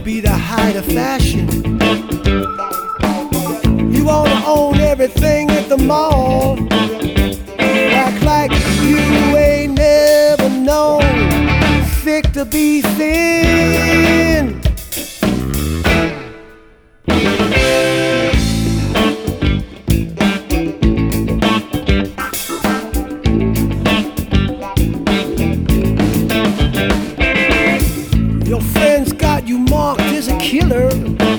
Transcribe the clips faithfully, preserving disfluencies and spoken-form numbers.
be the height of fashion. You wanna own everything at the mall. Act like you ain't never known thick to be thin. Your friends got you marked as a killer,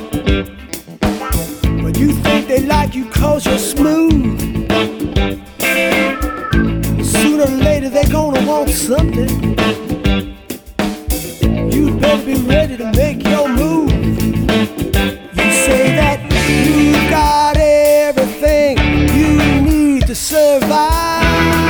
but you think they like you cause you're smooth. Sooner or later they're gonna want something. You'd better be ready to make your move. You say that you got everything you need to survive,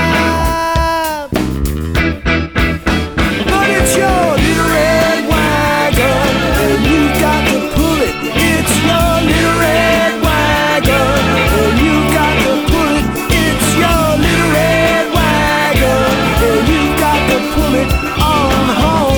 but it's your little red wagon and you've got to pull it. It's your little red wagon and you've got to pull it. It's your little red wagon and you've got to pull it on home.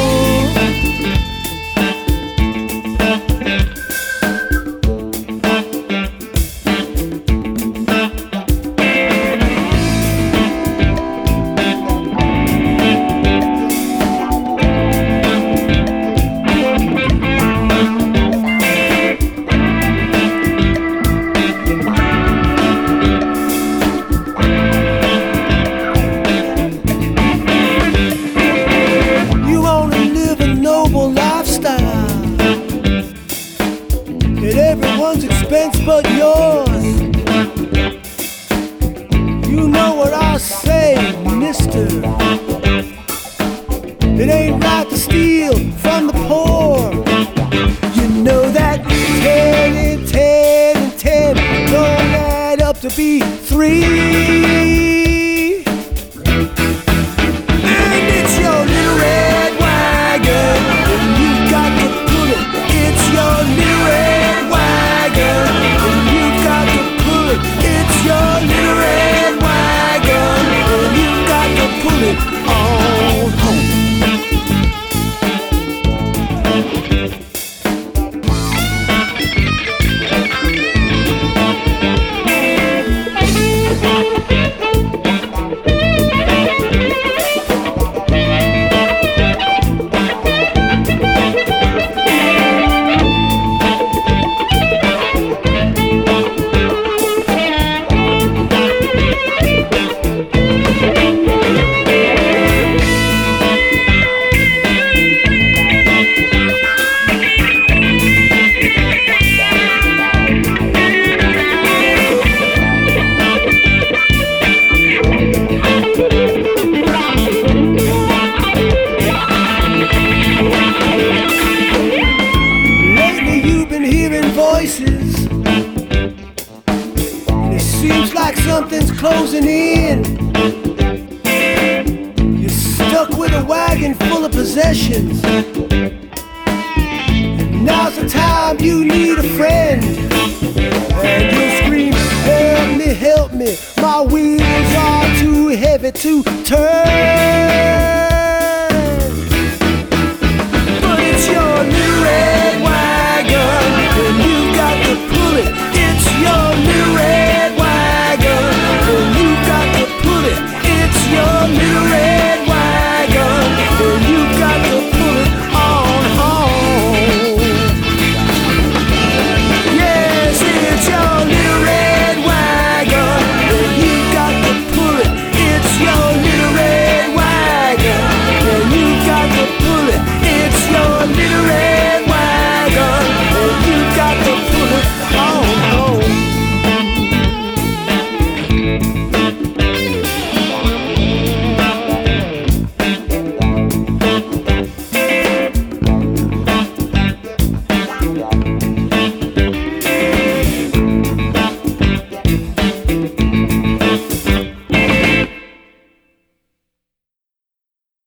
At everyone's expense but yours. You know what I say, mister. It ain't right to steal from the poor. You know that ten and ten and ten don't add up to be three. And it's your little red wagon and you've got to pull it. It's your little red wagon and you've got to pull it. It's your little red wagon and you've got to pull it on home. Voices, and it seems like something's closing in. You're stuck with a wagon full of possessions, and now's the time you need a friend. And you'll scream, help me, help me, my wheels are too heavy to turn.